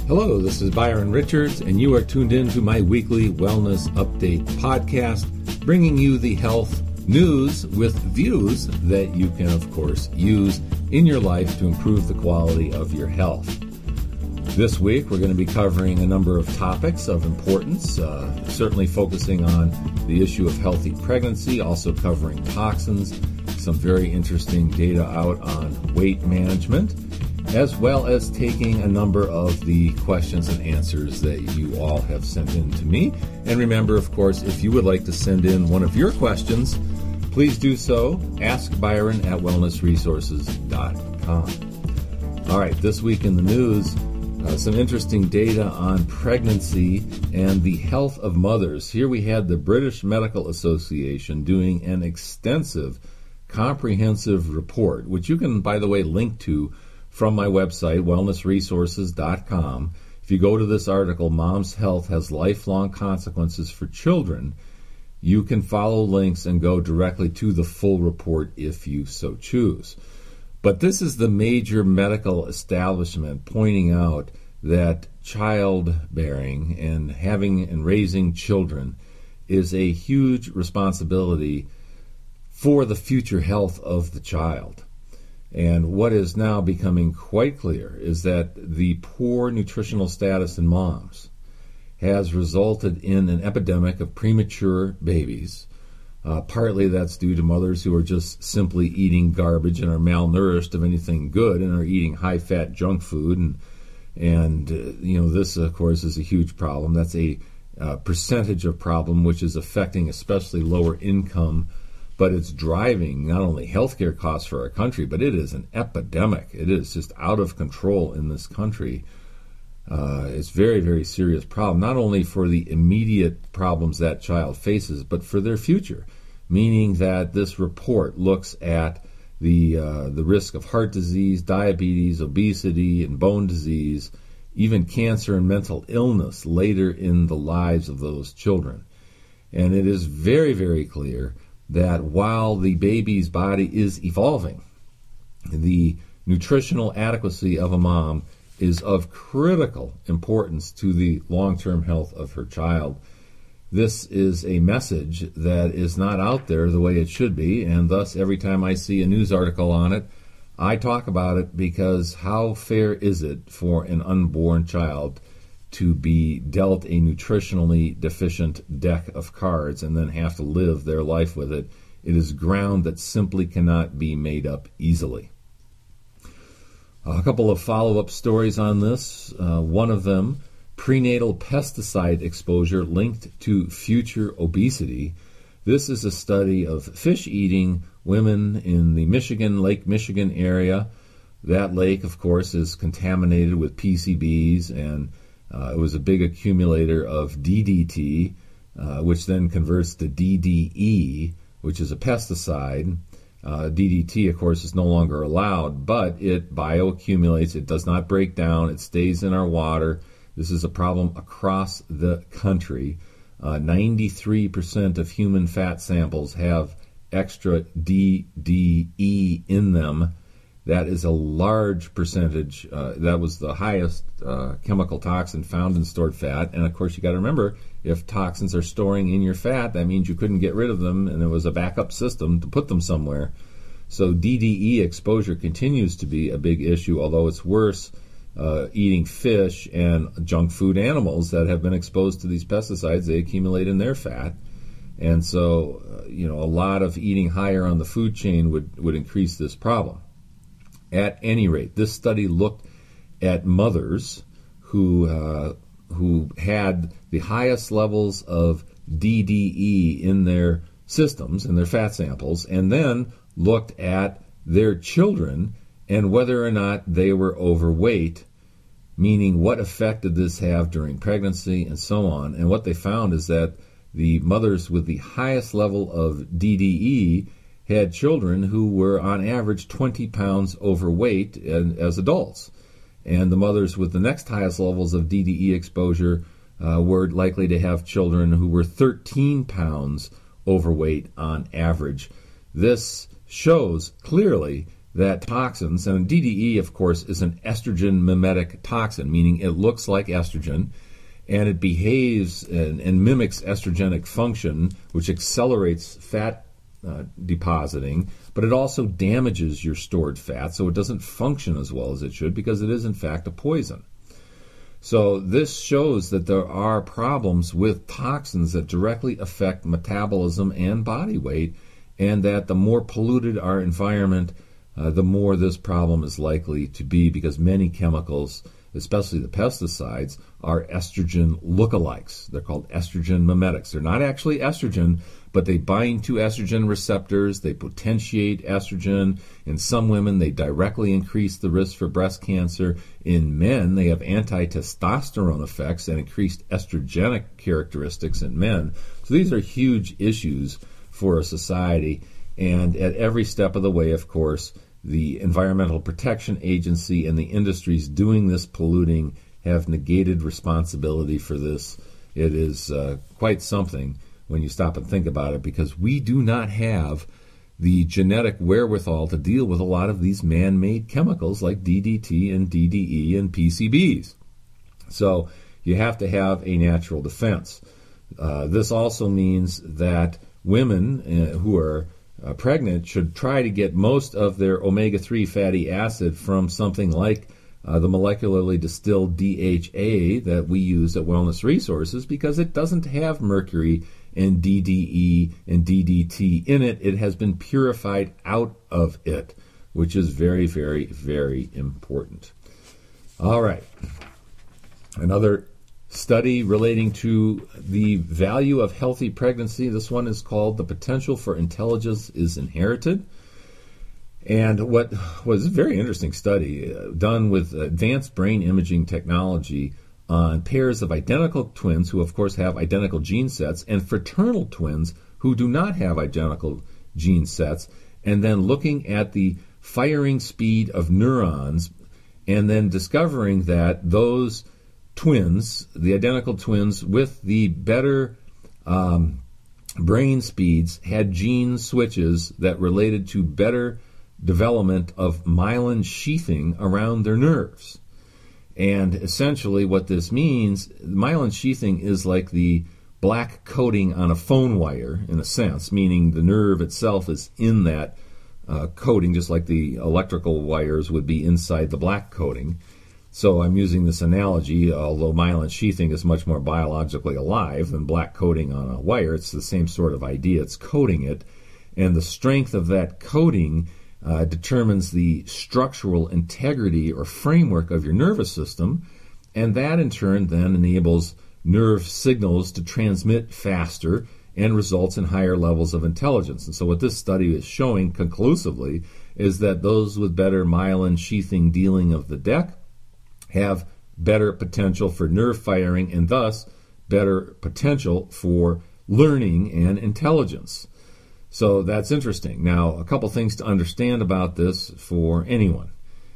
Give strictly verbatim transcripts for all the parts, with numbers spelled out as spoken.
Hello, this is Byron Richards, and you are tuned in to my weekly Wellness Update podcast, bringing you the health news with views that you can, of course, use in your life to improve the quality of your health. This week, we're going to be covering a number of topics of importance, uh, certainly focusing on the issue of healthy pregnancy, also covering toxins, some very interesting data out on weight management, as well as taking a number of the questions and answers that you all have sent in to me. And remember, of course, if you would like to send in one of your questions, please do so. Ask Byron at wellness resources dot com. All right, this week in the news, uh, some interesting data on pregnancy and the health of mothers. Here we had the British Medical Association doing an extensive, comprehensive report, which you can, by the way, link to from my website, wellness resources dot com. If you go to this article, Mom's Health Has Lifelong Consequences for Children, you can follow links and go directly to the full report if you so choose. But this is the major medical establishment pointing out that childbearing and having and raising children is a huge responsibility for the future health of the child. And what is now becoming quite clear is that the poor nutritional status in moms has resulted in an epidemic of premature babies. Uh, partly that's due to mothers who are just simply eating garbage and are malnourished of anything good and are eating high-fat junk food. And, and uh, you know, this, of course, is a huge problem. That's a uh, percentage of problem which is affecting especially lower income, but it's driving not only healthcare costs for our country, but it is an epidemic. It is just out of control in this country. Uh, it's a very, very serious problem, not only for the immediate problems that child faces, but for their future, meaning that this report looks at the uh, the risk of heart disease, diabetes, obesity, and bone disease, even cancer and mental illness later in the lives of those children. And it is very, very clear that while the baby's body is evolving, the nutritional adequacy of a mom is of critical importance to the long-term health of her child. This is a message that is not out there the way it should be, and thus every time I see a news article on it, I talk about it, because how fair is it for an unborn child to be dealt a nutritionally deficient deck of cards and then have to live their life with it? It is ground that simply cannot be made up easily. A couple of follow-up stories on this. Uh, one of them, prenatal pesticide exposure linked to future obesity. This is a study of fish-eating women in the Michigan, Lake Michigan area. That lake, of course, is contaminated with P C Bs, and Uh, it was a big accumulator of D D T, uh, which then converts to D D E, which is a pesticide. Uh, D D T, of course, is no longer allowed, but it bioaccumulates. It does not break down. It stays in our water. This is a problem across the country. Uh, ninety-three percent of human fat samples have extra D D E in them. That is a large percentage. Uh, that was the highest uh, chemical toxin found in stored fat. And, of course, you got to remember, if toxins are storing in your fat, that means you couldn't get rid of them, and there was a backup system to put them somewhere. So D D E exposure continues to be a big issue, although it's worse uh, eating fish and junk food animals that have been exposed to these pesticides. They accumulate in their fat. And so, uh, you know, a lot of eating higher on the food chain would, would increase this problem. At any rate, this study looked at mothers who uh, who had the highest levels of D D E in their systems, in their fat samples, and then looked at their children and whether or not they were overweight, meaning what effect did this have during pregnancy and so on. And what they found is that the mothers with the highest level of D D E had children who were on average twenty pounds overweight as adults. And the mothers with the next highest levels of D D E exposure uh, were likely to have children who were thirteen pounds overweight on average. This shows clearly that toxins, and D D E, of course, is an estrogen mimetic toxin, meaning it looks like estrogen, and it behaves and, and mimics estrogenic function, which accelerates fat uh, depositing, but it also damages your stored fat, so it doesn't function as well as it should because it is, in fact, a poison. So this shows that there are problems with toxins that directly affect metabolism and body weight, and that the more polluted our environment, uh, the more this problem is likely to be, because many chemicals, especially the pesticides, are estrogen lookalikes. They're called estrogen mimetics. They're not actually estrogen, but they bind to estrogen receptors. They potentiate estrogen. In some women, they directly increase the risk for breast cancer. In men, they have anti-testosterone effects and increased estrogenic characteristics in men. So these are huge issues for a society. And at every step of the way, of course, the Environmental Protection Agency and the industries doing this polluting have negated responsibility for this. It is uh, quite something when you stop and think about it, because we do not have the genetic wherewithal to deal with a lot of these man-made chemicals like D D T and D D E and P C Bs. So you have to have a natural defense. Uh, this also means that women uh, who are uh, pregnant should try to get most of their omega three fatty acid from something like uh, the molecularly distilled D H A that we use at Wellness Resources, because it doesn't have mercury and D D E and D D T in it. It has been purified out of it, which is very, very, very important. All right. Another study relating to the value of healthy pregnancy. This one is called The Potential for Intelligence is Inherited. And what was a very interesting study uh, done with advanced brain imaging technology on pairs of identical twins who, of course, have identical gene sets, and fraternal twins who do not have identical gene sets, and then looking at the firing speed of neurons, and then discovering that those twins, the identical twins with the better um, brain speeds, had gene switches that related to better development of myelin sheathing around their nerves. And essentially what this means, myelin sheathing is like the black coating on a phone wire, in a sense, meaning the nerve itself is in that uh, coating, just like the electrical wires would be inside the black coating. So I'm using this analogy, although myelin sheathing is much more biologically alive than black coating on a wire. It's the same sort of idea. It's coating it. And the strength of that coating Uh, determines the structural integrity or framework of your nervous system, and that in turn then enables nerve signals to transmit faster and results in higher levels of intelligence. And so what this study is showing conclusively is that those with better myelin sheathing dealing of the deck have better potential for nerve firing and thus better potential for learning and intelligence. So that's interesting. Now, a couple things to understand about this for anyone.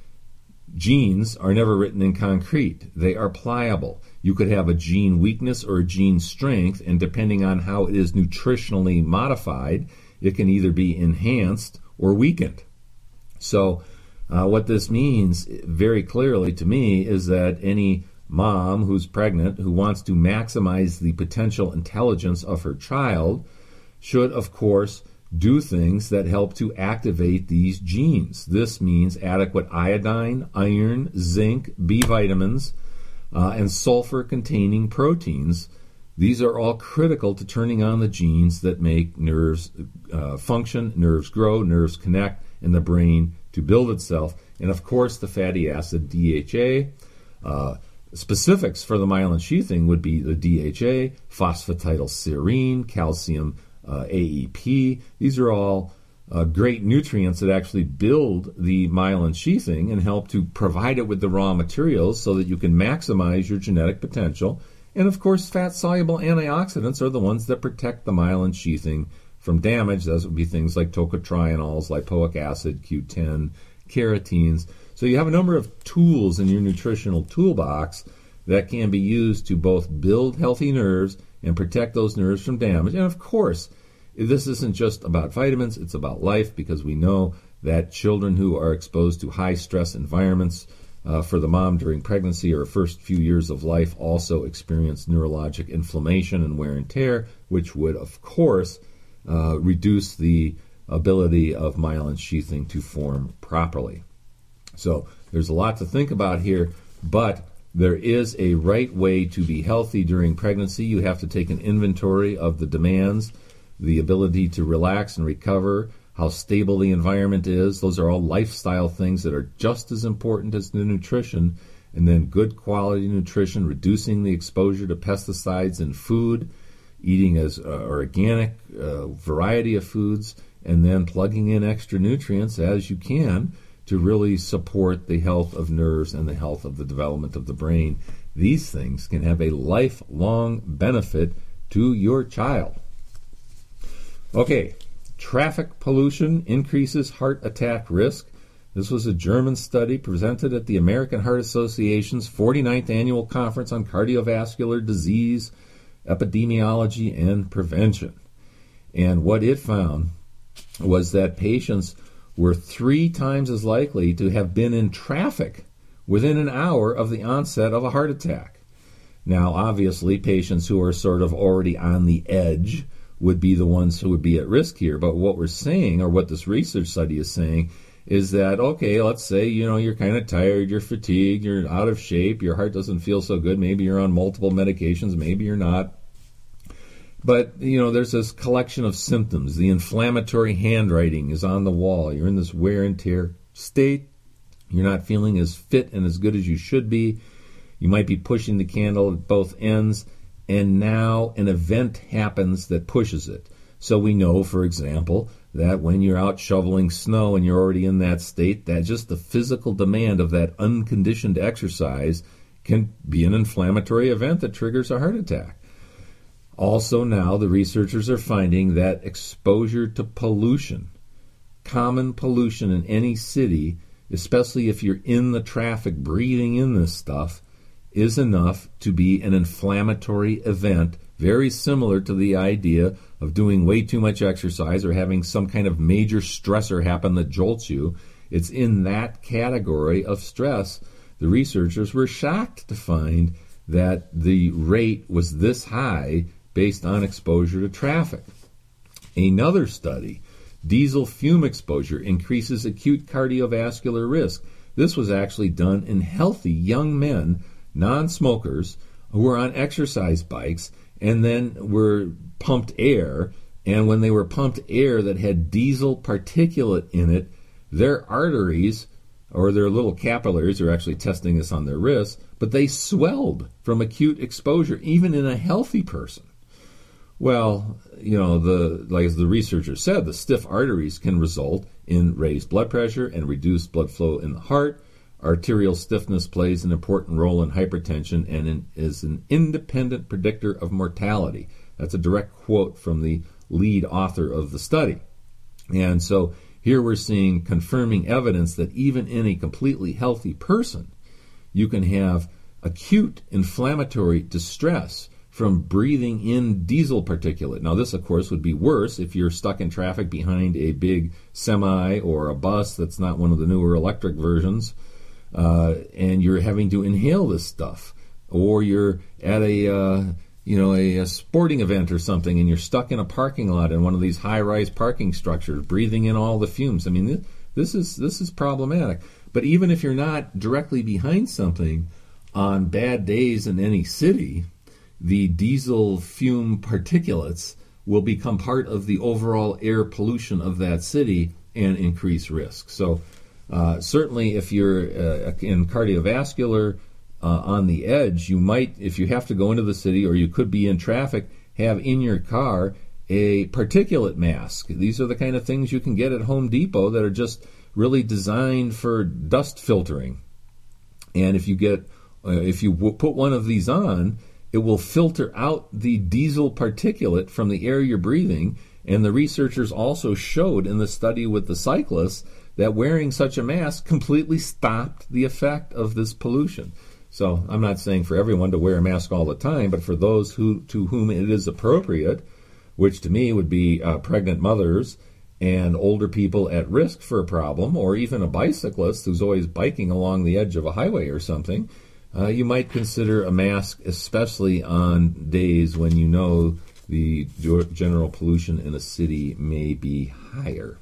Genes are never written in concrete. They are pliable. You could have a gene weakness or a gene strength, and depending on how it is nutritionally modified, it can either be enhanced or weakened. So uh, what this means very clearly to me is that any mom who's pregnant who wants to maximize the potential intelligence of her child should, of course, do things that help to activate these genes. This means adequate iodine, iron, zinc, B vitamins, uh, and sulfur-containing proteins. These are all critical to turning on the genes that make nerves uh, function, nerves grow, nerves connect, and the brain to build itself. And, of course, the fatty acid D H A. Uh, specifics for the myelin sheathing would be the D H A, phosphatidylserine, calcium, Uh, A E P. These are all uh, great nutrients that actually build the myelin sheathing and help to provide it with the raw materials so that you can maximize your genetic potential. And of course, fat-soluble antioxidants are the ones that protect the myelin sheathing from damage. Those would be things like tocotrienols, lipoic acid, Q ten, carotenes. So you have a number of tools in your nutritional toolbox that can be used to both build healthy nerves and protect those nerves from damage. And of course, this isn't just about vitamins, it's about life, because we know that children who are exposed to high-stress environments uh, for the mom during pregnancy or first few years of life also experience neurologic inflammation and wear and tear, which would, of course, uh, reduce the ability of myelin sheathing to form properly. So there's a lot to think about here, but there is a right way to be healthy during pregnancy. You have to take an inventory of the demands, the ability to relax and recover, how stable the environment is. Those are all lifestyle things that are just as important as the nutrition. And then good quality nutrition, reducing the exposure to pesticides in food, eating as uh, organic uh, variety of foods, and then plugging in extra nutrients as you can to really support the health of nerves and the health of the development of the brain. These things can have a lifelong benefit to your child. Okay, traffic pollution increases heart attack risk. This was a German study presented at the American Heart Association's forty-ninth Annual Conference on Cardiovascular Disease, Epidemiology, and Prevention. And what it found was that patients were three times as likely to have been in traffic within an hour of the onset of a heart attack. Now, obviously, patients who are sort of already on the edge would be the ones who would be at risk here. But what we're saying, or what this research study is saying, is that, okay, let's say, you know, you're kind of tired, you're fatigued, you're out of shape, your heart doesn't feel so good, maybe you're on multiple medications, maybe you're not. But, you know, there's this collection of symptoms. The inflammatory handwriting is on the wall. You're in this wear and tear state. You're not feeling as fit and as good as you should be. You might be pushing the candle at both ends. And now an event happens that pushes it. So we know, for example, that when you're out shoveling snow and you're already in that state, that just the physical demand of that unconditioned exercise can be an inflammatory event that triggers a heart attack. Also now, the researchers are finding that exposure to pollution, common pollution in any city, especially if you're in the traffic breathing in this stuff, is enough to be an inflammatory event, very similar to the idea of doing way too much exercise or having some kind of major stressor happen that jolts you. It's in that category of stress. The researchers were shocked to find that the rate was this high based on exposure to traffic. Another study, diesel fume exposure increases acute cardiovascular risk. This was actually done in healthy young men, non-smokers, who were on exercise bikes and then were pumped air. And when they were pumped air that had diesel particulate in it, their arteries, or their little capillaries, are actually testing this on their wrists, but they swelled from acute exposure, even in a healthy person. Well, you know, the like as the researcher said, the stiff arteries can result in raised blood pressure and reduced blood flow in the heart. Arterial stiffness plays an important role in hypertension and in, is an independent predictor of mortality. That's a direct quote from the lead author of the study. And so here we're seeing confirming evidence that even in a completely healthy person, you can have acute inflammatory distress from breathing in diesel particulate. Now, this, of course, would be worse if you're stuck in traffic behind a big semi or a bus that's not one of the newer electric versions, uh, and you're having to inhale this stuff. Or you're at a, uh, you know, a, a sporting event or something, and you're stuck in a parking lot in one of these high-rise parking structures, breathing in all the fumes. I mean, this, this is this is problematic. But even if you're not directly behind something, on bad days in any city, the diesel fume particulates will become part of the overall air pollution of that city and increase risk. So uh, certainly if you're uh, in cardiovascular uh, on the edge, you might, if you have to go into the city or you could be in traffic, have in your car a particulate mask. These are the kind of things you can get at Home Depot that are just really designed for dust filtering. And if you get, uh, if you w- put one of these on, it will filter out the diesel particulate from the air you're breathing. And the researchers also showed in the study with the cyclists that wearing such a mask completely stopped the effect of this pollution. So I'm not saying for everyone to wear a mask all the time, but for those who to whom it is appropriate, which to me would be uh, pregnant mothers and older people at risk for a problem, or even a bicyclist who's always biking along the edge of a highway or something, uh, you might consider a mask, especially on days when you know the general pollution in a city may be higher.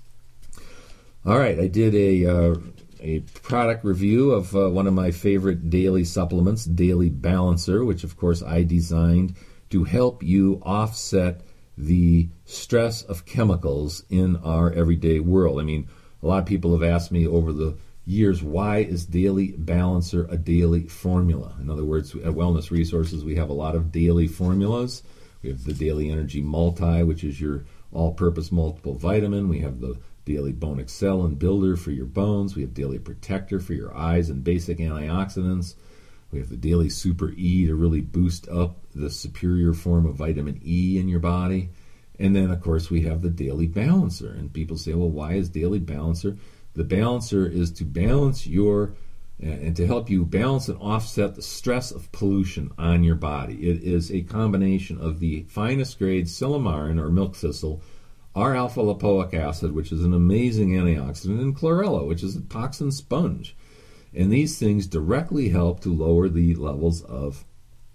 All right, I did a uh, a product review of uh, one of my favorite daily supplements, Daily Balancer, which of course I designed to help you offset the stress of chemicals in our everyday world. I mean, a lot of people have asked me over the years, why is Daily Balancer a daily formula? In other words, at Wellness Resources, we have a lot of daily formulas. We have the Daily Energy Multi, which is your all-purpose multiple vitamin. We have the Daily Bone Excel and Builder for your bones. We have Daily Protector for your eyes and basic antioxidants. We have the Daily Super E to really boost up the superior form of vitamin E in your body. And then, of course, we have the Daily Balancer. And people say, well, why is Daily Balancer? The Balancer is to balance your, uh, and to help you balance and offset the stress of pollution on your body. It is a combination of the finest grade silymarin, or milk thistle, R-alpha-lipoic acid, which is an amazing antioxidant, and chlorella, which is a toxin sponge. And these things directly help to lower the levels of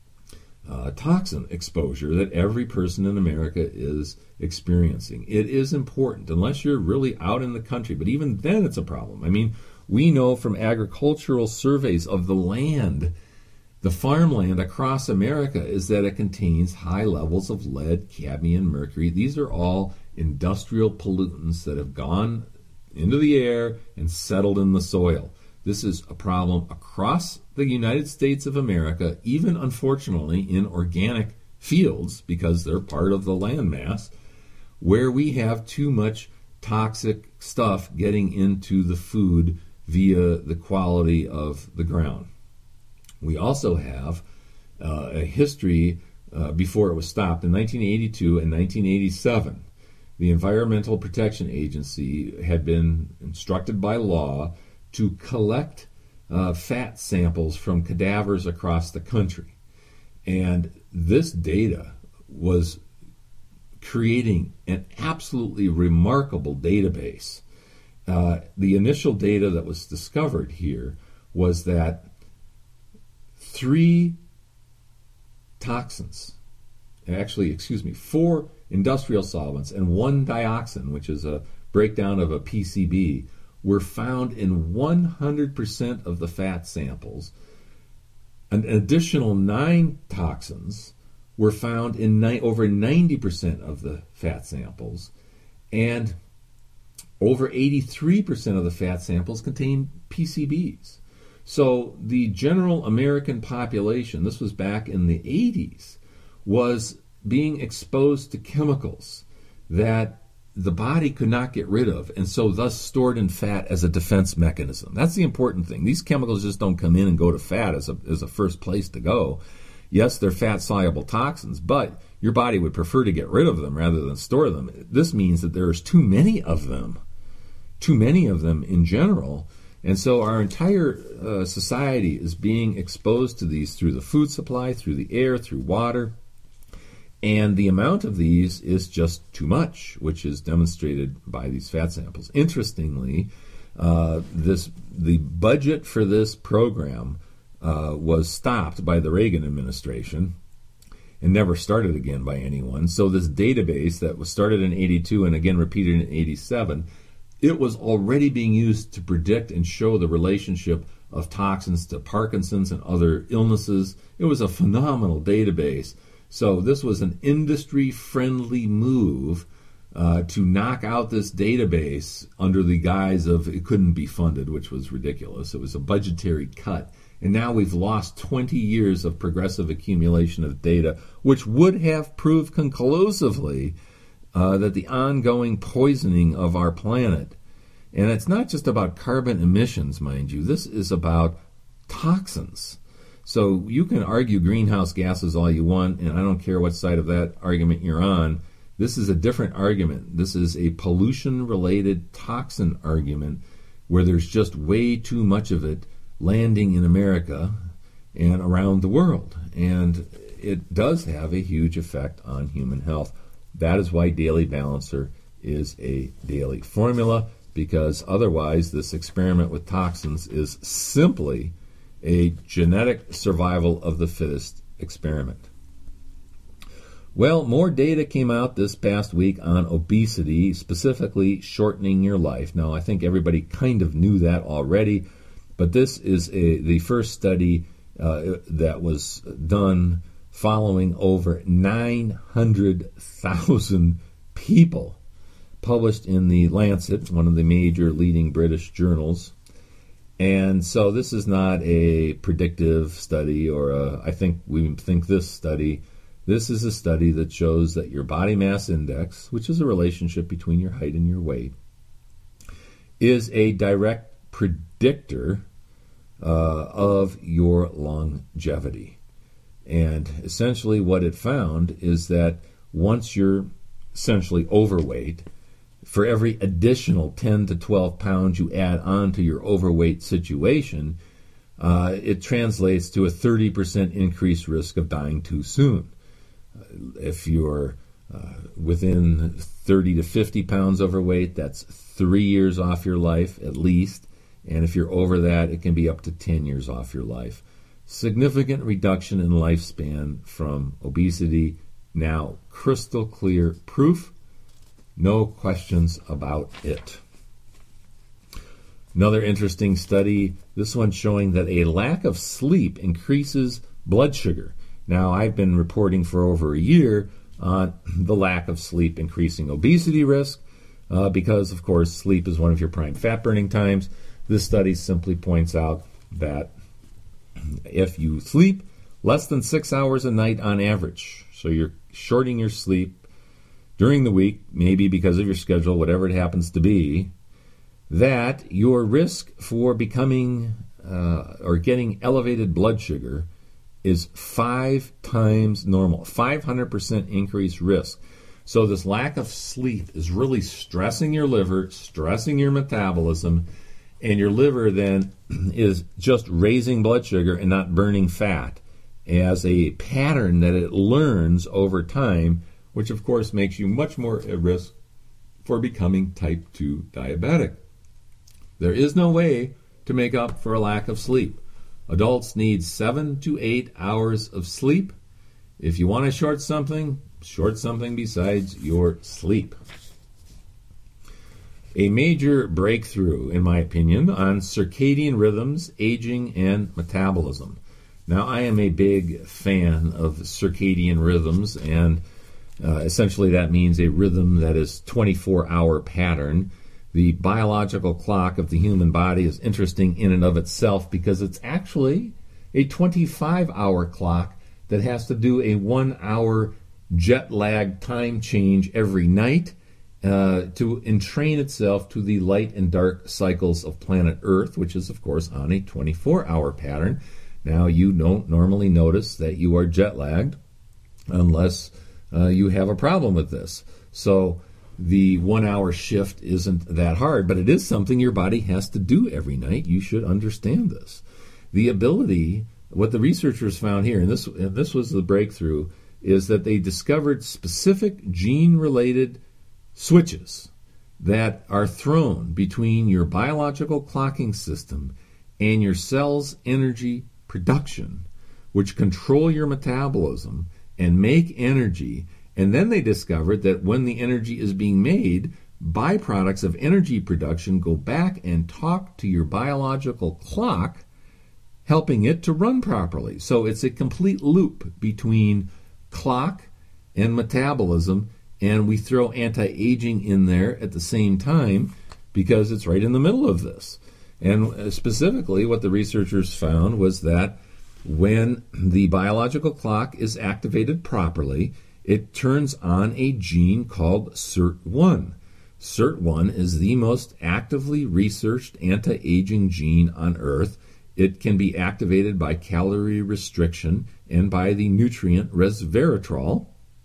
uh, toxin exposure that every person in America is experiencing. It is important, unless you're really out in the country, but even then it's a problem. I mean, we know from agricultural surveys of the land, the farmland across America, is that it contains high levels of lead, cadmium, mercury. These are all industrial pollutants that have gone into the air and settled in the soil. This is a problem across the United States of America, even unfortunately in organic fields, because they're part of the landmass, where we have too much toxic stuff getting into the food via the quality of the ground. We also have uh, a history uh, before it was stopped in nineteen eighty-two and nineteen eighty-seven. The Environmental Protection Agency had been instructed by law to collect uh, fat samples from cadavers across the country. And this data was creating an absolutely remarkable database. Uh, the initial data that was discovered here was that three toxins, actually, excuse me, four industrial solvents and one dioxin, which is a breakdown of a P C B, were found in one hundred percent of the fat samples. An additional nine toxins were found in ni- over ninety percent of the fat samples, and over eighty-three percent of the fat samples contained P C Bs. So the general American population, this was back in the eighties, was being exposed to chemicals that the body could not get rid of, and so thus stored in fat as a defense mechanism. That's the important thing. These chemicals just don't come in and go to fat as a, as a first place to go. Yes, they're fat-soluble toxins, but your body would prefer to get rid of them rather than store them. This means that there's too many of them, too many of them in general, and so our entire uh, society is being exposed to these through the food supply, through the air, through water. And the amount of these is just too much, which is demonstrated by these fat samples. Interestingly, uh, this the budget for this program uh, was stopped by the Reagan administration and never started again by anyone. So this database that was started in eighty-two and again repeated in eighty-seven, it was already being used to predict and show the relationship of toxins to Parkinson's and other illnesses. It was a phenomenal database. So this was an industry-friendly move uh, to knock out this database under the guise of it couldn't be funded, which was ridiculous. It was a budgetary cut. And now we've lost twenty years of progressive accumulation of data, which would have proved conclusively uh, that the ongoing poisoning of our planet, and it's not just about carbon emissions, mind you, this is about toxins. So you can argue greenhouse gases all you want, and I don't care what side of that argument you're on. This is a different argument. This is a pollution-related toxin argument where there's just way too much of it landing in America and around the world. And it does have a huge effect on human health. That is why Daily Balancer is a daily formula, because otherwise this experiment with toxins is simply a genetic survival of the fittest experiment. Well, more data came out this past week on obesity, specifically shortening your life. Now, I think everybody kind of knew that already, but this is a, the first study uh, that was done following over nine hundred thousand people, published in the Lancet, one of the major leading British journals. And so this is not a predictive study, or a, I think we think this study, this is a study that shows that your body mass index, which is a relationship between your height and your weight, is a direct predictor uh, of your longevity. And essentially what it found is that once you're essentially overweight, for every additional ten to twelve pounds you add on to your overweight situation, uh, it translates to a thirty percent increased risk of dying too soon. Uh, if you're uh, within thirty to fifty pounds overweight, that's three years off your life at least. And if you're over that, it can be up to ten years off your life. Significant reduction in lifespan from obesity. Now, crystal clear proof. No questions about it. Another interesting study, this one showing that a lack of sleep increases blood sugar. Now, I've been reporting for over a year on the lack of sleep increasing obesity risk uh, because, of course, sleep is one of your prime fat-burning times. This study simply points out that if you sleep less than six hours a night on average, so you're shorting your sleep during the week, maybe because of your schedule, whatever it happens to be, that your risk for becoming uh, or getting elevated blood sugar is five times normal, five hundred percent increased risk. So this lack of sleep is really stressing your liver, stressing your metabolism, and your liver then is just raising blood sugar and not burning fat as a pattern that it learns over time, which of course makes you much more at risk for becoming type two diabetic. There is no way to make up for a lack of sleep. Adults need seven to eight hours of sleep. If you want to short something, short something besides your sleep. A major breakthrough, in my opinion, on circadian rhythms, aging, and metabolism. Now, I am a big fan of circadian rhythms, and Uh, essentially, that means a rhythm that is twenty-four hour pattern. The biological clock of the human body is interesting in and of itself because it's actually a twenty-five hour clock that has to do a one hour jet lag time change every night uh, to entrain itself to the light and dark cycles of planet Earth, which is, of course, on a twenty-four hour pattern. Now, you don't normally notice that you are jet lagged unless Uh, you have a problem with this. So the one-hour shift isn't that hard, but it is something your body has to do every night. You should understand this. The ability, what the researchers found here, and this, and this was the breakthrough, is that they discovered specific gene-related switches that are thrown between your biological clocking system and your cell's energy production, which control your metabolism and make energy. And then they discovered that when the energy is being made, byproducts of energy production go back and talk to your biological clock, helping it to run properly. So it's a complete loop between clock and metabolism, and we throw anti-aging in there at the same time because it's right in the middle of this. And specifically what the researchers found was that when the biological clock is activated properly, it turns on a gene called S I R T one. S I R T one is the most actively researched anti-aging gene on Earth. It can be activated by calorie restriction and by the nutrient resveratrol.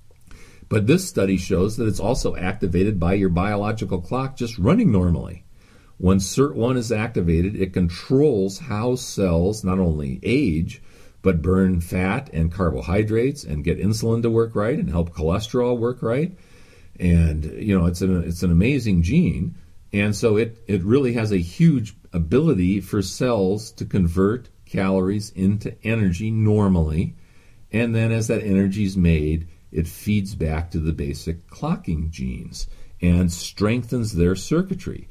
But this study shows that it's also activated by your biological clock just running normally. When S I R T one is activated, it controls how cells not only age, but burn fat and carbohydrates and get insulin to work right and help cholesterol work right. And, you know, it's an, it's an amazing gene. And so it, it really has a huge ability for cells to convert calories into energy normally. And then as that energy is made, it feeds back to the basic clocking genes and strengthens their circuitry.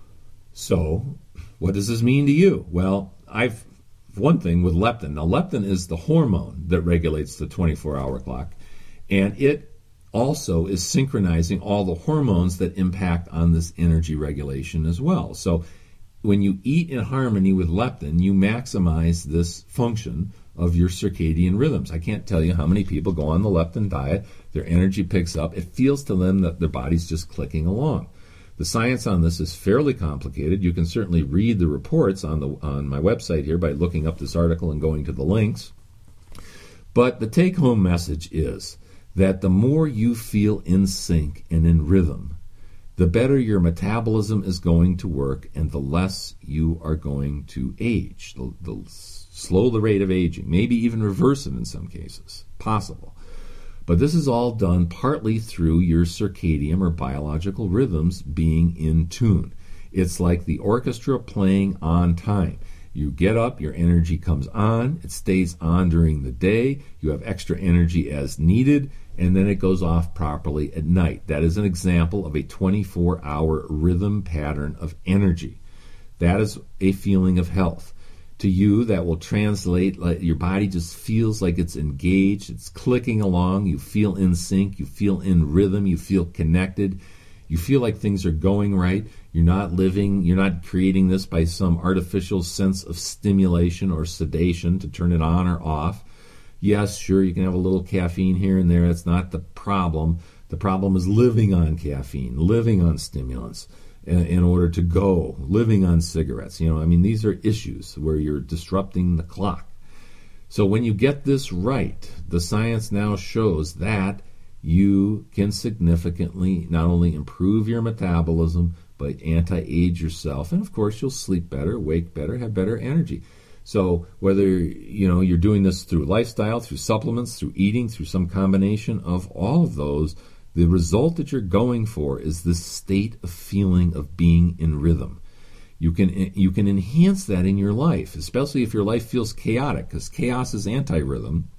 So what does this mean to you? Well, I've one thing with leptin. Now, leptin is the hormone that regulates the twenty-four hour clock, and it also is synchronizing all the hormones that impact on this energy regulation as well. So when you eat in harmony with leptin, you maximize this function of your circadian rhythms. I can't tell you how many people go on the leptin diet, their energy picks up, it feels to them that their body's just clicking along. The science on this is fairly complicated. You can certainly read the reports on the on my website here by looking up this article and going to the links. But the take-home message is that the more you feel in sync and in rhythm, the better your metabolism is going to work and the less you are going to age. The, the slow the rate of aging, maybe even reverse it in some cases, possible. But this is all done partly through your circadian or biological rhythms being in tune. It's like the orchestra playing on time. You get up, your energy comes on, it stays on during the day, you have extra energy as needed, and then it goes off properly at night. That is an example of a twenty-four hour rhythm pattern of energy. That is a feeling of health. To you, that will translate, like your body just feels like it's engaged, it's clicking along, you feel in sync, you feel in rhythm, you feel connected, you feel like things are going right. You're not living, you're not creating this by some artificial sense of stimulation or sedation to turn it on or off. Yes, sure, you can have a little caffeine here and there. That's not the problem. The problem is living on caffeine, living on stimulants in, in order to go, living on cigarettes. You know, I mean, these are issues where you're disrupting the clock. So when you get this right, the science now shows that you can significantly not only improve your metabolism, but anti-age yourself. And of course, you'll sleep better, wake better, have better energy. So whether you know you're doing this through lifestyle, through supplements, through eating, through some combination of all of those, the result that you're going for is this state of feeling of being in rhythm. You can you can enhance that in your life, especially if your life feels chaotic, because chaos is anti-rhythm.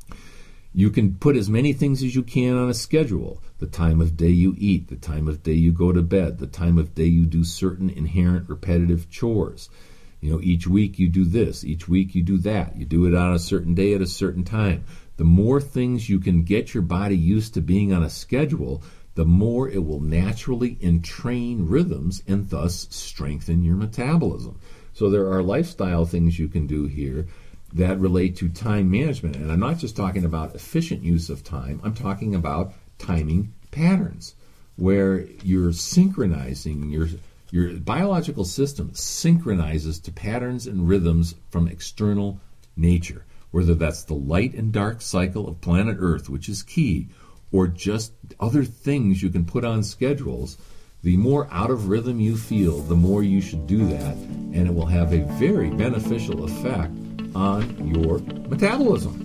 You can put as many things as you can on a schedule. The time of day you eat, the time of day you go to bed, the time of day you do certain inherent repetitive chores. You know, each week you do this, each week you do that. You do it on a certain day at a certain time. The more things you can get your body used to being on a schedule, the more it will naturally entrain rhythms and thus strengthen your metabolism. So there are lifestyle things you can do here that relate to time management. And I'm not just talking about efficient use of time, I'm talking about timing patterns where you're synchronizing your your biological system synchronizes to patterns and rhythms from external nature, whether that's the light and dark cycle of planet Earth, which is key, or just other things you can put on schedules. The more out of rhythm you feel, the more you should do that, and it will have a very beneficial effect on your metabolism.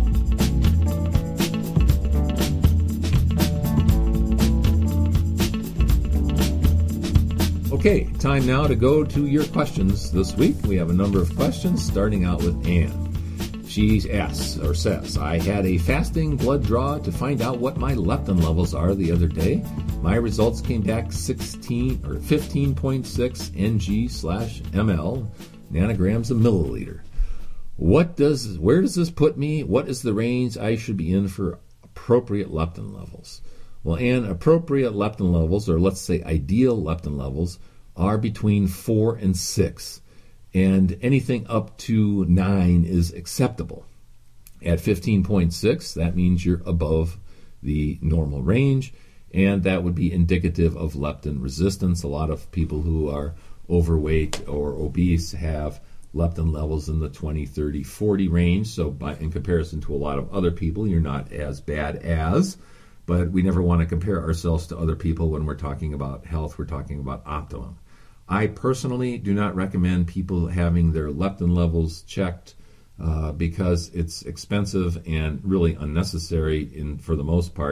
Okay, time now to go to your questions this week. We have a number of questions, starting out with Anne. She asks, or says, I had a fasting blood draw to find out what my leptin levels are the other day. My results came back sixteen or fifteen point six N G slash M L, nanograms a milliliter. What does, where does this put me? What is the range I should be in for appropriate leptin levels? Well, Anne, appropriate leptin levels, or let's say ideal leptin levels, are between four and six. And anything up to nine is acceptable. At fifteen point six, that means you're above the normal range, and that would be indicative of leptin resistance. A lot of people who are overweight or obese have leptin levels in the twenty, thirty, forty range. So by, in comparison to a lot of other people, you're not as bad as, but we never want to compare ourselves to other people when we're talking about health. We're talking about optimum. I personally do not recommend people having their leptin levels checked uh, because it's expensive and really unnecessary in, for the most part.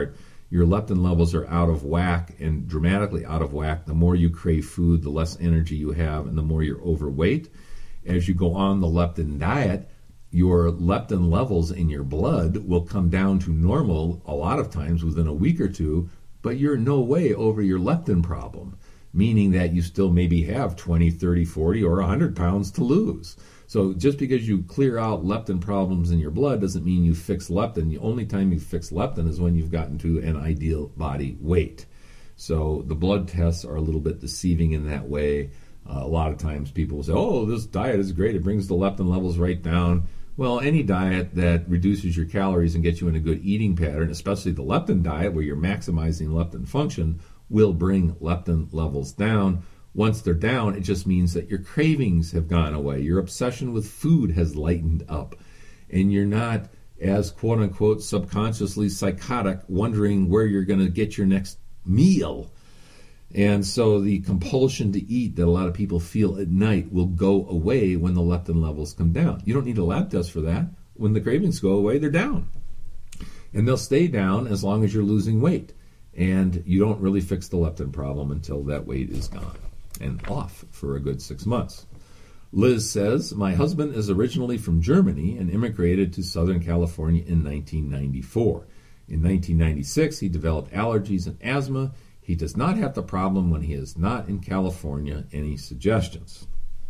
your leptin levels are out of whack and dramatically out of whack, the more you crave food, the less energy you have, and the more you're overweight. As you go on the leptin diet, your leptin levels in your blood will come down to normal a lot of times within a week or two, but you're no way over your leptin problem, meaning that you still maybe have twenty, thirty, forty, or one hundred pounds to lose. So just because you clear out leptin problems in your blood doesn't mean you fix leptin. The only time you fix leptin is when you've gotten to an ideal body weight. So the blood tests are a little bit deceiving in that way. Uh, a lot of times people will say, oh, this diet is great. It brings the leptin levels right down. Well, any diet that reduces your calories and gets you in a good eating pattern, especially the leptin diet where you're maximizing leptin function, will bring leptin levels down. Once they're down, it just means that your cravings have gone away. Your obsession with food has lightened up. And you're not as quote-unquote subconsciously psychotic wondering where you're going to get your next meal. And so the compulsion to eat that a lot of people feel at night will go away when the leptin levels come down. You don't need a lab test for that. When the cravings go away, they're down. And they'll stay down as long as you're losing weight. And you don't really fix the leptin problem until that weight is gone and off for a good six months. Liz says, my husband is originally from Germany and immigrated to Southern California in nineteen ninety-four. In nineteen ninety-six, he developed allergies and asthma. He does not have the problem when he is not in California. Any suggestions?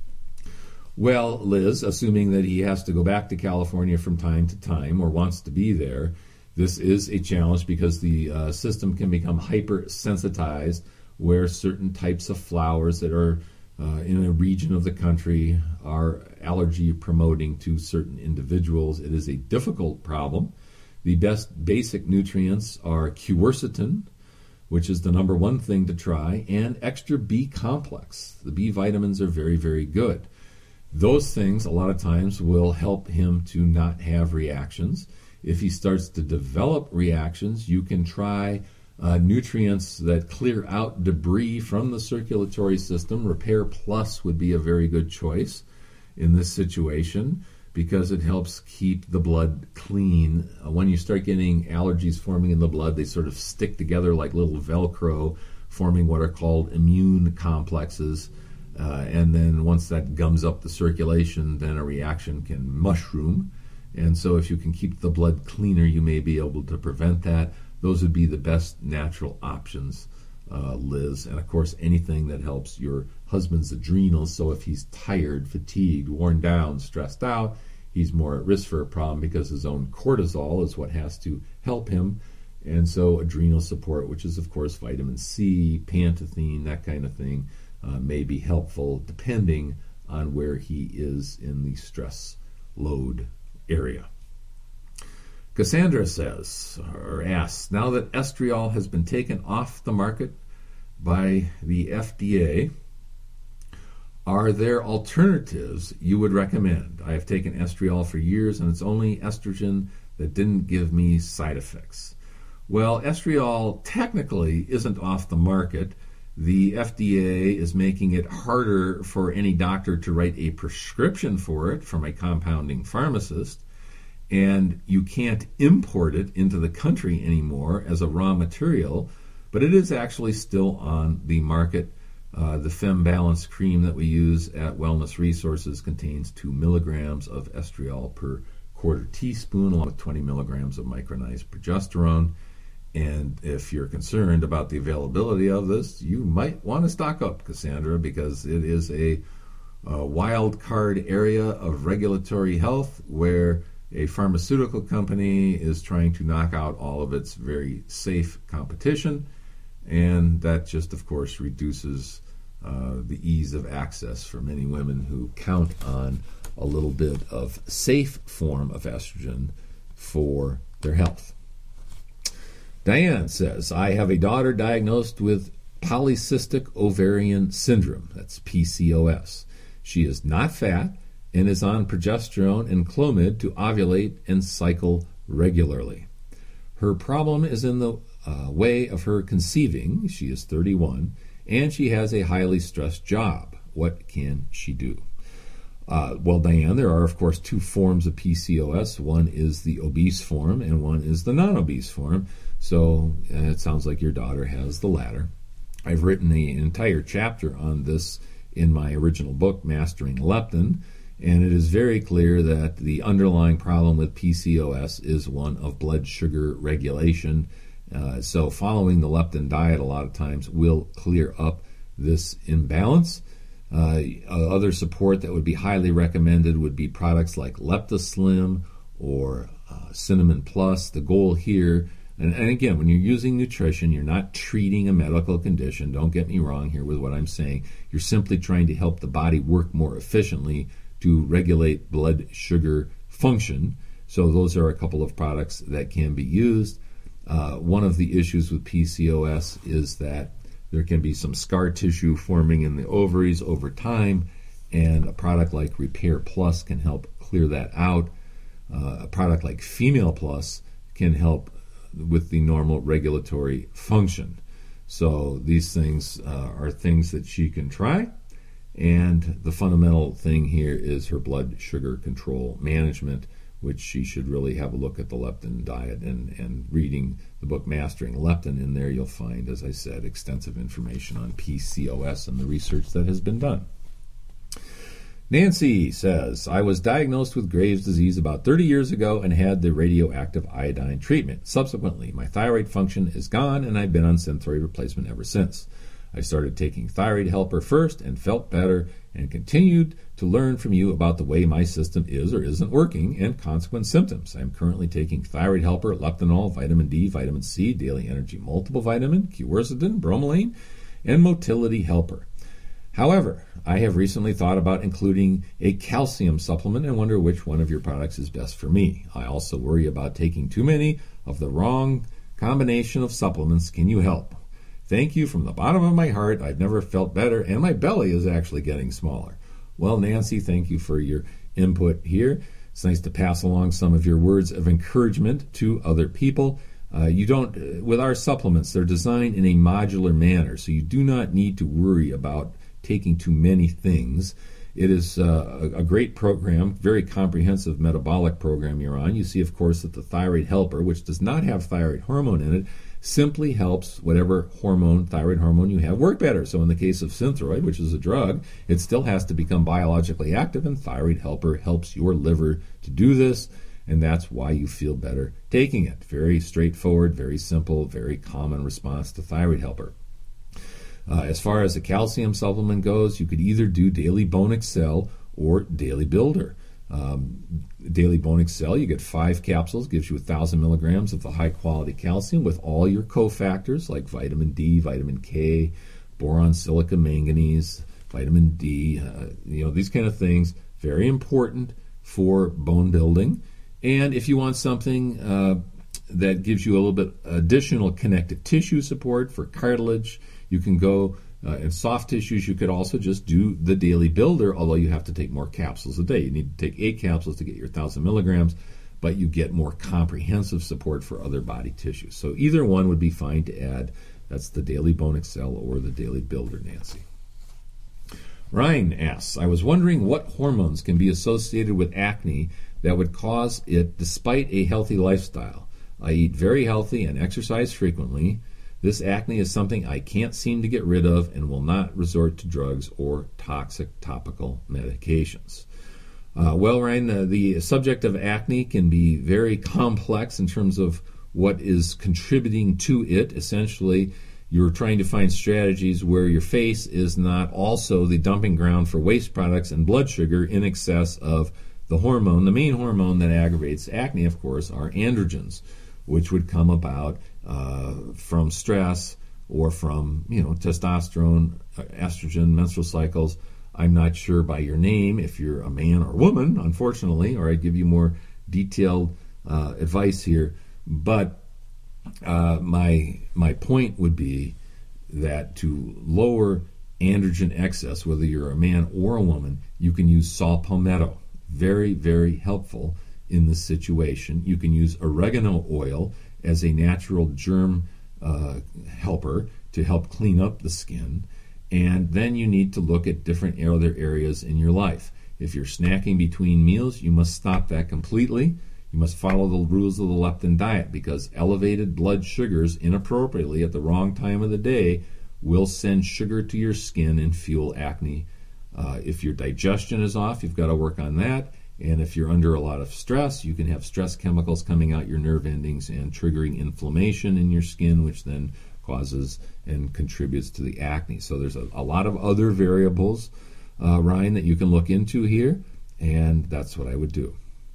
Well, Liz, assuming that he has to go back to California from time to time or wants to be there, this is a challenge because the uh, system can become hypersensitized where certain types of flowers that are uh, in a region of the country are allergy promoting to certain individuals. It is a difficult problem. The best basic nutrients are quercetin, which is the number one thing to try, and extra B complex. The B vitamins are very, very good. Those things a lot of times will help him to not have reactions. If he starts to develop reactions, you can try uh, nutrients that clear out debris from the circulatory system. Repair Plus would be a very good choice in this situation because it helps keep the blood clean. Uh, when you start getting allergies forming in the blood, they sort of stick together like little Velcro, forming what are called immune complexes. Uh, and then once that gums up the circulation, then a reaction can mushroom. And so if you can keep the blood cleaner, you may be able to prevent that. Those would be the best natural options, uh, Liz. And, of course, anything that helps your husband's adrenals. So if he's tired, fatigued, worn down, stressed out, he's more at risk for a problem because his own cortisol is what has to help him. And so adrenal support, which is, of course, vitamin C, pantethine, that kind of thing, uh, may be helpful depending on where he is in the stress load area. Cassandra says, or asks, now that estriol has been taken off the market by the F D A, are there alternatives you would recommend? I have taken estriol for years, and it's only estrogen that didn't give me side effects. Well, estriol technically isn't off the market. The F D A is making it harder for any doctor to write a prescription for it from a compounding pharmacist. And you can't import it into the country anymore as a raw material, but it is actually still on the market. Uh, the Fem Balance cream that we use at Wellness Resources contains two milligrams of estriol per quarter teaspoon, along with twenty milligrams of micronized progesterone. And if you're concerned about the availability of this, you might want to stock up, Cassandra, because it is a, a wild card area of regulatory health where a pharmaceutical company is trying to knock out all of its very safe competition, and that just, of course, reduces uh, the ease of access for many women who count on a little bit of safe form of estrogen for their health. Diane says, I have a daughter diagnosed with polycystic ovarian syndrome. That's P C O S. She is not fat and is on progesterone and Clomid to ovulate and cycle regularly. Her problem is in the uh, way of her conceiving. She is thirty-one, and she has a highly stressed job. What can she do? Uh, well, Diane, there are, of course, two forms of P C O S. One is the obese form, and one is the non-obese form. So uh, it sounds like your daughter has the latter. I've written an entire chapter on this in my original book, Mastering Leptin, and it is very clear that the underlying problem with P C O S is one of blood sugar regulation. Uh, so following the leptin diet a lot of times will clear up this imbalance. Uh, other support that would be highly recommended would be products like Leptislim or uh, Cinnamon Plus. The goal here, and, and again, when you're using nutrition, you're not treating a medical condition. Don't get me wrong here with what I'm saying. You're simply trying to help the body work more efficiently to regulate blood sugar function. So those are a couple of products that can be used. Uh, one of the issues with P C O S is that there can be some scar tissue forming in the ovaries over time, and a product like Repair Plus can help clear that out. Uh, a product like Female Plus can help with the normal regulatory function. So these things uh, are things that she can try, and the fundamental thing here is her blood sugar control management, which she should really have a look at the leptin diet, and, and reading the book Mastering Leptin. In there you'll find, as I said, extensive information on P C O S and the research that has been done. Nancy says, I was diagnosed with Graves' disease about thirty years ago and had the radioactive iodine treatment. Subsequently, my thyroid function is gone, and I've been on Synthroid replacement ever since. I started taking Thyroid Helper first and felt better, and continued to learn from you about the way my system is or isn't working and consequent symptoms. I am currently taking Thyroid Helper, Leptinol, Vitamin D, Vitamin C, Daily Energy Multivitamin, Quercetin, Bromelain, and Motility Helper. However, I have recently thought about including a calcium supplement and wonder which one of your products is best for me. I also worry about taking too many of the wrong combination of supplements. Can you help? Thank you from the bottom of my heart. I've never felt better, and my belly is actually getting smaller. Well, Nancy, thank you for your input here. It's nice to pass along some of your words of encouragement to other people. Uh, you don't, with our supplements, they're designed in a modular manner, so you do not need to worry about taking too many things. It is uh, a, a great program, very comprehensive metabolic program you're on. You see, of course, that the Thyroid Helper, which does not have thyroid hormone in it, simply helps whatever hormone, thyroid hormone you have, work better. So in the case of Synthroid, which is a drug, it still has to become biologically active, and Thyroid Helper helps your liver to do this, and that's why you feel better taking it. Very straightforward, very simple, very common response to Thyroid Helper. Uh, as far as a calcium supplement goes, you could either do Daily Bone Excel or Daily Builder. Um, Daily Bone Excel, you get five capsules, gives you one thousand milligrams of the high-quality calcium with all your cofactors like vitamin D, vitamin K, boron, silica, manganese, vitamin D, uh, you know, these kind of things. Very important for bone building. And if you want something uh, that gives you a little bit additional connective tissue support for cartilage, you can go uh, in soft tissues. You could also just do the Daily Builder, although you have to take more capsules a day. You need to take eight capsules to get your one thousand milligrams, but you get more comprehensive support for other body tissues. So either one would be fine to add. That's the Daily Bone Excel or the Daily Builder, Nancy. Ryan asks, I was wondering what hormones can be associated with acne that would cause it despite a healthy lifestyle. I eat very healthy and exercise frequently. This acne is something I can't seem to get rid of and will not resort to drugs or toxic topical medications. Uh, well, Ryan, uh, the subject of acne can be very complex in terms of what is contributing to it. Essentially, you're trying to find strategies where your face is not also the dumping ground for waste products and blood sugar in excess of the hormone. The main hormone that aggravates acne, of course, are androgens, which would come about uh, from stress or from, you know, testosterone, estrogen, menstrual cycles. I'm not sure by your name if you're a man or woman, unfortunately, or I'd give you more detailed uh, advice here. But uh, my my point would be that to lower androgen excess, whether you're a man or a woman, you can use saw palmetto. Very, very helpful in this situation. You can use oregano oil as a natural germ uh, helper to help clean up the skin. And then you need to look at different other areas in your life. If you're snacking between meals, you must stop that completely. You must follow the rules of the leptin diet, because elevated blood sugars inappropriately at the wrong time of the day will send sugar to your skin and fuel acne. Uh, if your digestion is off, you've got to work on that. And if you're under a lot of stress, you can have stress chemicals coming out your nerve endings and triggering inflammation in your skin, which then causes and contributes to the acne. So there's a, a lot of other variables, uh, Ryan, that you can look into here, and that's what I would do.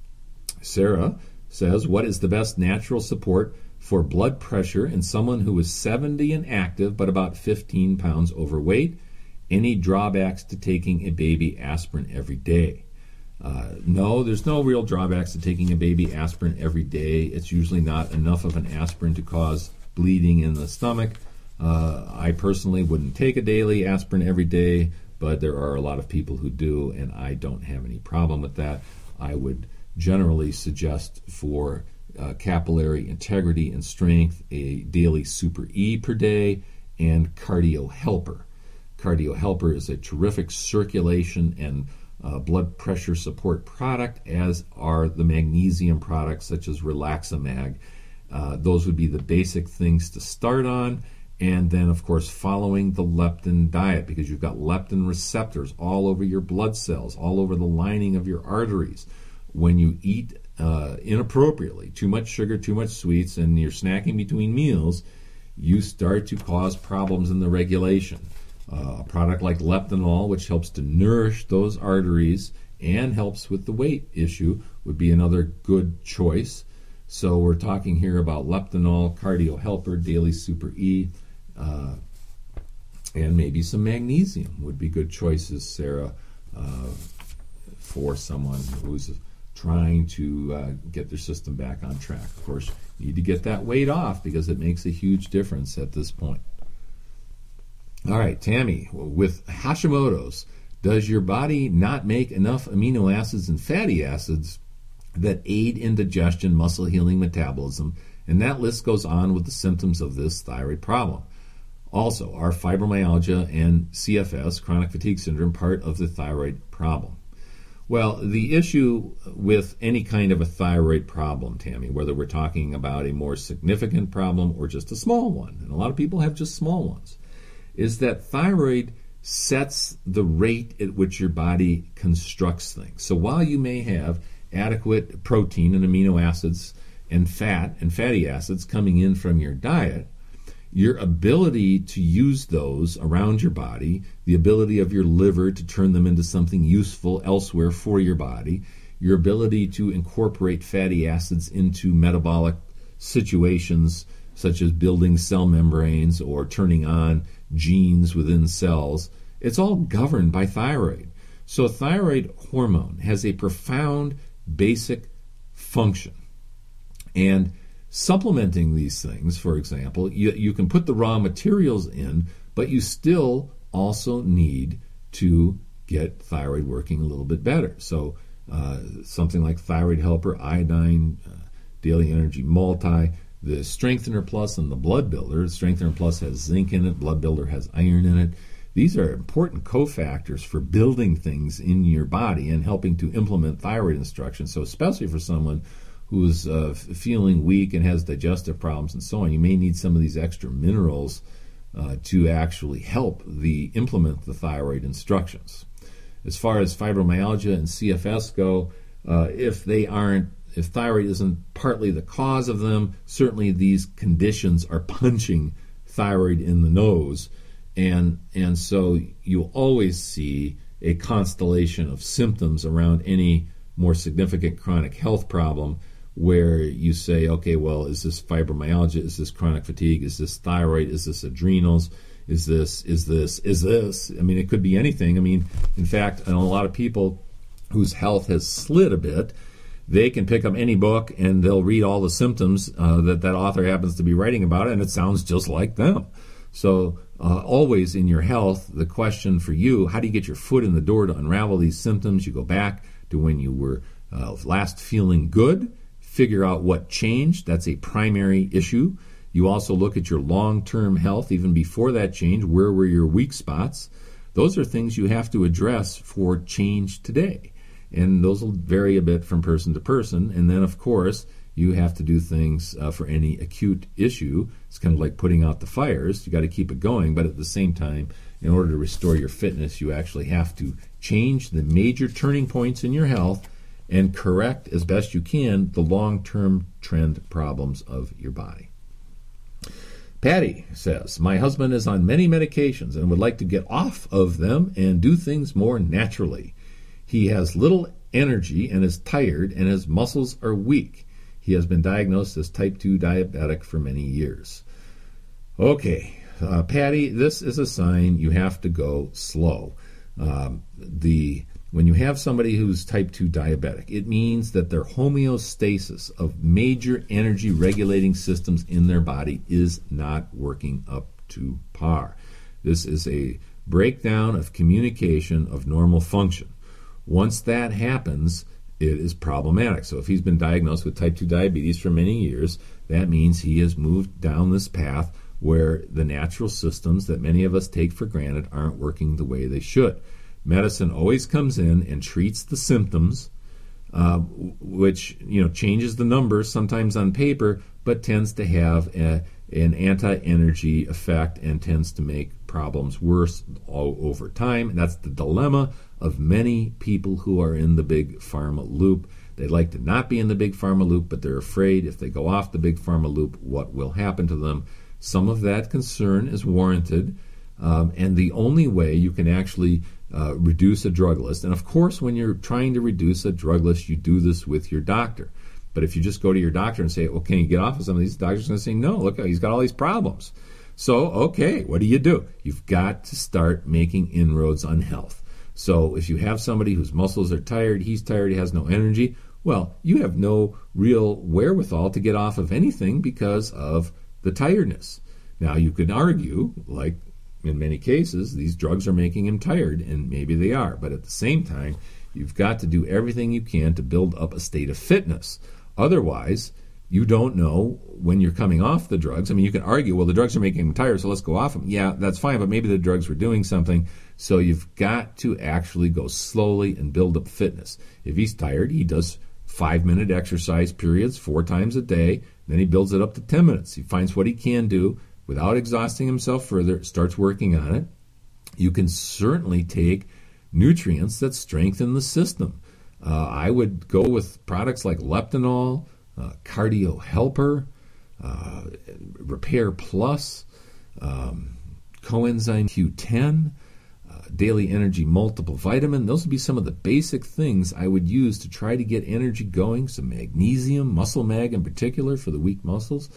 Sarah says, what is the best natural support for blood pressure in someone who is seventy and active but about fifteen pounds overweight? Any drawbacks to taking a baby aspirin every day? Uh, no, there's no real drawbacks to taking a baby aspirin every day. It's usually not enough of an aspirin to cause bleeding in the stomach. Uh, I personally wouldn't take a daily aspirin every day, but there are a lot of people who do, and I don't have any problem with that. I would generally suggest for uh, capillary integrity and strength a daily Super E per day and Cardio Helper. Cardio Helper is a terrific circulation and uh, blood pressure support product, as are the magnesium products such as Relaxamag. Uh, those would be the basic things to start on. And then, of course, following the leptin diet, because you've got leptin receptors all over your blood cells, all over the lining of your arteries. When you eat uh, inappropriately, too much sugar, too much sweets, and you're snacking between meals, you start to cause problems in the regulation. Uh, a product like Leptinol, which helps to nourish those arteries and helps with the weight issue, would be another good choice. So we're talking here about Leptinol, Cardio Helper, Daily Super E, uh, and maybe some magnesium would be good choices, Sarah, uh, for someone who's trying to uh, get their system back on track. Of course, you need to get that weight off because it makes a huge difference at this point. All right, Tammy, with Hashimoto's, does your body not make enough amino acids and fatty acids that aid in digestion, muscle healing, metabolism? And that list goes on with the symptoms of this thyroid problem. Also, are fibromyalgia and C F S, chronic fatigue syndrome, part of the thyroid problem? Well, the issue with any kind of a thyroid problem, Tammy, whether we're talking about a more significant problem or just a small one, and a lot of people have just small ones, is that thyroid sets the rate at which your body constructs things. So while you may have adequate protein and amino acids and fat and fatty acids coming in from your diet, your ability to use those around your body, the ability of your liver to turn them into something useful elsewhere for your body, your ability to incorporate fatty acids into metabolic situations such as building cell membranes or turning on genes within cells, it's all governed by thyroid. So thyroid hormone has a profound basic function. And supplementing these things, for example, you, you can put the raw materials in, but you still also need to get thyroid working a little bit better. So uh, something like Thyroid Helper, Iodine, uh, Daily Energy Multi, the Strengthener Plus, and the Blood Builder. Strengthener Plus has zinc in it, Blood Builder has iron in it. These are important cofactors for building things in your body and helping to implement thyroid instructions. So especially for someone who's uh, feeling weak and has digestive problems and so on, you may need some of these extra minerals uh, to actually help the implement the thyroid instructions. As far as fibromyalgia and C F S go, uh, if they aren't, if thyroid isn't partly the cause of them, certainly these conditions are punching thyroid in the nose, and and so you'll always see a constellation of symptoms around any more significant chronic health problem, where you say, okay, well, is this fibromyalgia? Is this chronic fatigue? Is this thyroid? Is this adrenals? Is this, is this, is this? I mean, it could be anything. I mean, in fact, I know a lot of people whose health has slid a bit, they can pick up any book and they'll read all the symptoms uh, that that author happens to be writing about, and it sounds just like them. So uh, always in your health, the question for you, how do you get your foot in the door to unravel these symptoms? You go back to when you were uh, last feeling good, figure out what changed. That's a primary issue. You also look at your long-term health, even before that change. Where were your weak spots? Those are things you have to address for change today. And those will vary a bit from person to person. And then, of course, you have to do things uh, for any acute issue. It's kind of like putting out the fires. You got to keep it going, but at the same time, in order to restore your fitness, you actually have to change the major turning points in your health and correct as best you can the long-term trend problems of your body. Patty says, my husband is on many medications and would like to get off of them and do things more naturally. He has little energy and is tired, and his muscles are weak. He has been diagnosed as type two diabetic for many years. Okay, uh, Patty, this is a sign you have to go slow. Um, the when you have somebody who's type two diabetic, it means that their homeostasis of major energy regulating systems in their body is not working up to par. This is a breakdown of communication of normal function. Once that happens, it is problematic. So if he's been diagnosed with type two diabetes for many years, that means he has moved down this path where the natural systems that many of us take for granted aren't working the way they should. Medicine always comes in and treats the symptoms, uh, which you know changes the numbers sometimes on paper, but tends to have a, an anti-energy effect and tends to make problems worse all over time. And that's the dilemma of many people who are in the big pharma loop. They'd like to not be in the big pharma loop, but they're afraid if they go off the big pharma loop, what will happen to them. Some of that concern is warranted, um, and the only way you can actually uh, reduce a drug list, and of course when you're trying to reduce a drug list, you do this with your doctor. But if you just go to your doctor and say, well, can you get off of some of these, the doctor's going to say, no, look, he's got all these problems. So, okay, what do you do? You've got to start making inroads on health. So if you have somebody whose muscles are tired, he's tired, he has no energy, well, you have no real wherewithal to get off of anything because of the tiredness. Now, you could argue, like in many cases, these drugs are making him tired, and maybe they are. But at the same time, you've got to do everything you can to build up a state of fitness. Otherwise, you don't know when you're coming off the drugs. I mean, you can argue, well, the drugs are making him tired, so let's go off them. Yeah, that's fine, but maybe the drugs were doing something. So you've got to actually go slowly and build up fitness. If he's tired, he does five-minute exercise periods four times a day. Then he builds it up to ten minutes. He finds what he can do without exhausting himself further, starts working on it. You can certainly take nutrients that strengthen the system. Uh, I would go with products like Leptinol, uh, Cardio Helper, uh, Repair Plus, um, Coenzyme Q ten, uh, Daily Energy Multiple Vitamin. Those would be some of the basic things I would use to try to get energy going. Some magnesium, Muscle Mag in particular for the weak muscles.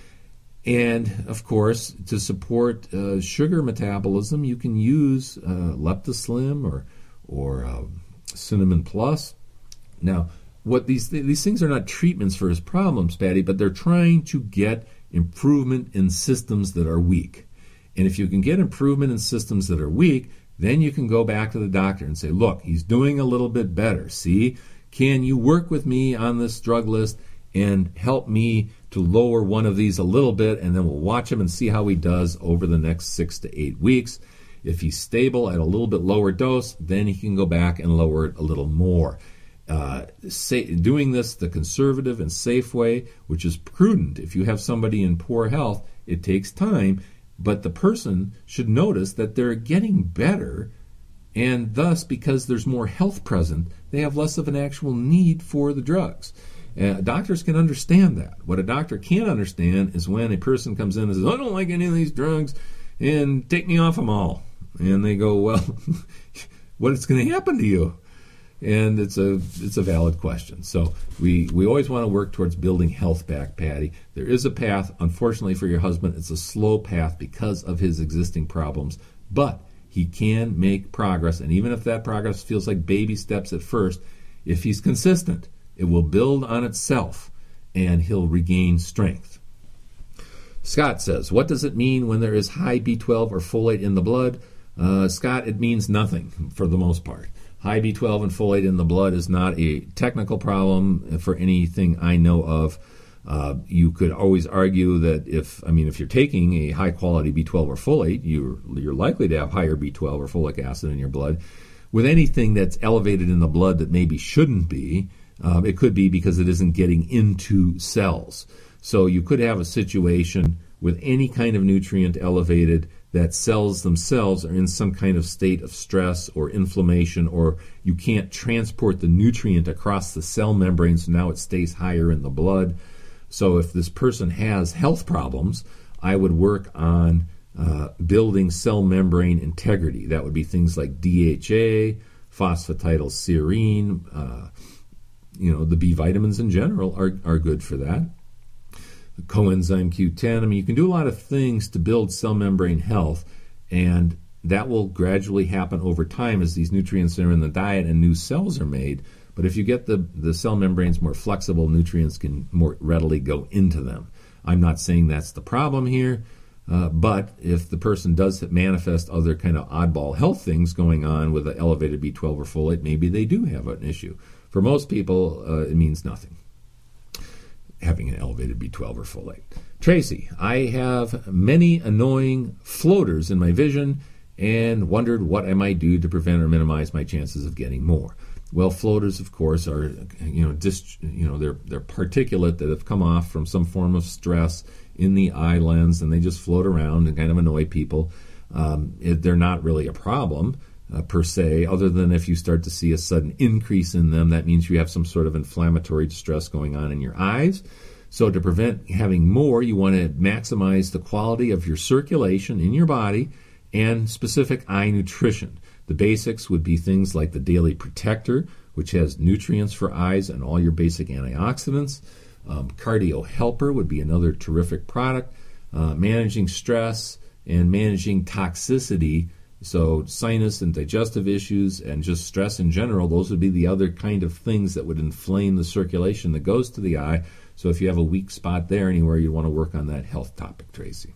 And, of course, to support uh, sugar metabolism, you can use uh, Leptislim or or uh, Cinnamon Plus. Now, what these th- these things are not treatments for his problems, Patty, but they're trying to get improvement in systems that are weak. And if you can get improvement in systems that are weak, then you can go back to the doctor and say, look, he's doing a little bit better. See, can you work with me on this drug list and help me to lower one of these a little bit, and then we'll watch him and see how he does over the next six to eight weeks. If he's stable at a little bit lower dose, then he can go back and lower it a little more. Uh, say, doing this the conservative and safe way, which is prudent. If you have somebody in poor health, it takes time, but the person should notice that they're getting better, and thus, because there's more health present, they have less of an actual need for the drugs. Uh, doctors can understand that. What a doctor can't understand is when a person comes in and says, I don't like any of these drugs, and take me off them all. And they go, well, what is going to happen to you? And it's a it's a valid question. So we, we always want to work towards building health back, Patty. There is a path. Unfortunately for your husband, it's a slow path because of his existing problems. But he can make progress. And even if that progress feels like baby steps at first, if he's consistent, it will build on itself, and he'll regain strength. Scott says, what does it mean when there is high B twelve or folate in the blood? Uh, Scott, it means nothing for the most part. High B twelve and folate in the blood is not a technical problem for anything I know of. Uh, you could always argue that if, I mean, if you're taking a high-quality B twelve or folate, you're, you're likely to have higher B twelve or folic acid in your blood. with anything that's elevated in the blood that maybe shouldn't be, um, it could be because it isn't getting into cells. So you could have a situation with any kind of nutrient elevated that cells themselves are in some kind of state of stress or inflammation, or you can't transport the nutrient across the cell membrane, so now it stays higher in the blood. So if this person has health problems, I would work on uh, building cell membrane integrity. That would be things like D H A, phosphatidylserine, uh, you know, the B vitamins in general are, are good for that. Coenzyme Q ten. I mean, you can do a lot of things to build cell membrane health, and that will gradually happen over time as these nutrients are in the diet and new cells are made. But if you get the, the cell membranes more flexible, nutrients can more readily go into them. I'm not saying that's the problem here, uh, but if the person does manifest other kind of oddball health things going on with an elevated B twelve or folate, maybe they do have an issue. For most people, uh, it means nothing, having an elevated B twelve or folate. Tracy, I have many annoying floaters in my vision and wondered what I might do to prevent or minimize my chances of getting more. Well, floaters, of course, are, you know, dist- you know, they're they're particulate that have come off from some form of stress in the eye lens, and they just float around and kind of annoy people. Um, it, they're not really a problem uh, per se, other than if you start to see a sudden increase in them, that means you have some sort of inflammatory distress going on in your eyes. So to prevent having more, you want to maximize the quality of your circulation in your body and specific eye nutrition. The basics would be things like the Daily Protector, which has nutrients for eyes and all your basic antioxidants. Um, Cardio Helper would be another terrific product. Uh, managing stress and managing toxicity, so sinus and digestive issues and just stress in general, those would be the other kind of things that would inflame the circulation that goes to the eye. So if you have a weak spot there anywhere, you want to work on that health topic, Tracy.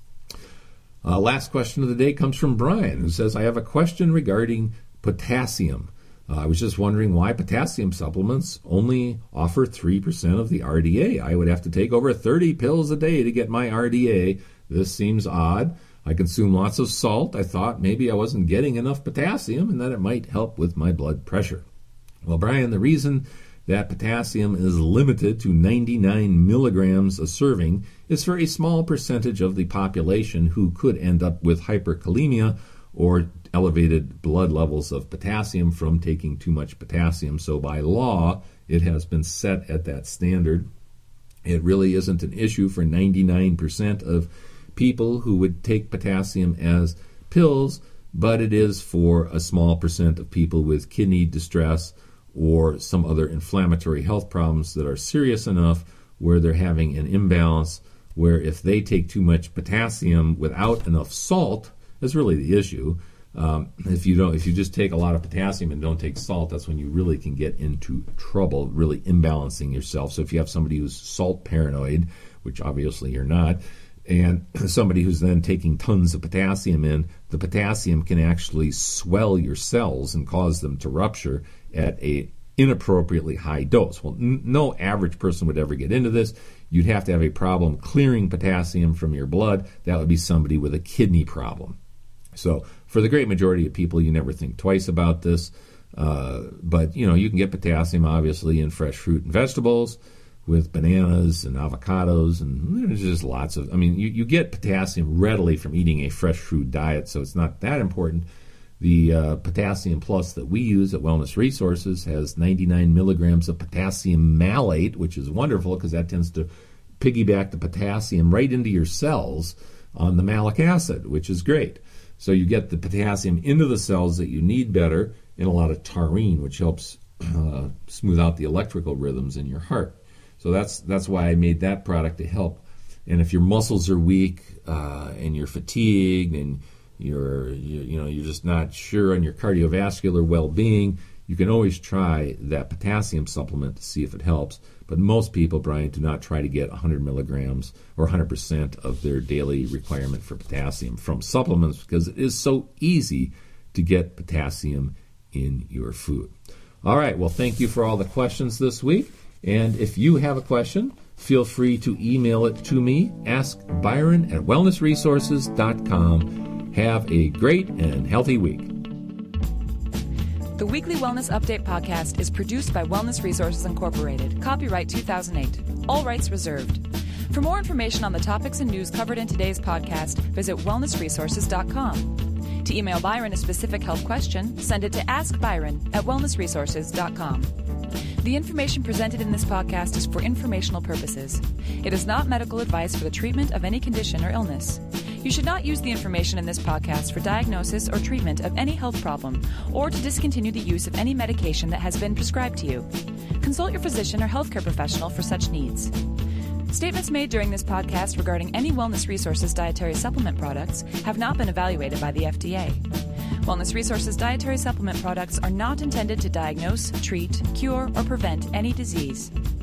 Uh, last question of the day comes from Brian, who says, I have a question regarding potassium. Uh, I was just wondering why potassium supplements only offer three percent of the R D A. I would have to take over thirty pills a day to get my R D A. This seems odd. I consume lots of salt. I thought maybe I wasn't getting enough potassium and that it might help with my blood pressure. Well, Brian, the reason that potassium is limited to ninety-nine milligrams a serving is for a small percentage of the population who could end up with hyperkalemia or elevated blood levels of potassium from taking too much potassium. So by law, it has been set at that standard. It really isn't an issue for ninety-nine percent of people who would take potassium as pills, but it is for a small percent of people with kidney distress or some other inflammatory health problems that are serious enough where they're having an imbalance, where if they take too much potassium without enough salt, that's really the issue. Um, if you don't, if you just take a lot of potassium and don't take salt, that's when you really can get into trouble, really imbalancing yourself. So if you have somebody who's salt paranoid, which obviously you're not, and somebody who's then taking tons of potassium in, the potassium can actually swell your cells and cause them to rupture at a inappropriately high dose. Well, n- no average person would ever get into this. You'd have to have a problem clearing potassium from your blood. That would be somebody with a kidney problem. So for the great majority of people, you never think twice about this. Uh, but, you know, you can get potassium, obviously, in fresh fruit and vegetables with bananas and avocados, and there's just lots of, I mean, you, you get potassium readily from eating a fresh fruit diet, so it's not that important. The uh, Potassium Plus that we use at Wellness Resources has ninety-nine milligrams of potassium malate, which is wonderful because that tends to piggyback the potassium right into your cells on the malic acid, which is great. So you get the potassium into the cells that you need better, and a lot of taurine, which helps uh, smooth out the electrical rhythms in your heart. So that's that's why I made that product to help. And if your muscles are weak uh, and you're fatigued and you're you, you know you're just not sure on your cardiovascular well-being, you can always try that potassium supplement to see if it helps. But most people, Brian, do not try to get one hundred milligrams or one hundred percent of their daily requirement for potassium from supplements because it is so easy to get potassium in your food. All right, well, thank you for all the questions this week. And if you have a question, feel free to email it to me, ask byron at wellness resources dot com. Have a great and healthy week. The Weekly Wellness Update podcast is produced by Wellness Resources Incorporated. Copyright two thousand eight. All rights reserved. For more information on the topics and news covered in today's podcast, visit wellness resources dot com. To email Byron a specific health question, send it to ask byron at wellness resources dot com. The information presented in this podcast is for informational purposes. It is not medical advice for the treatment of any condition or illness. You should not use the information in this podcast for diagnosis or treatment of any health problem or to discontinue the use of any medication that has been prescribed to you. Consult your physician or healthcare professional for such needs. Statements made during this podcast regarding any Wellness Resources dietary supplement products have not been evaluated by the F D A. Wellness Resources dietary supplement products are not intended to diagnose, treat, cure, or prevent any disease.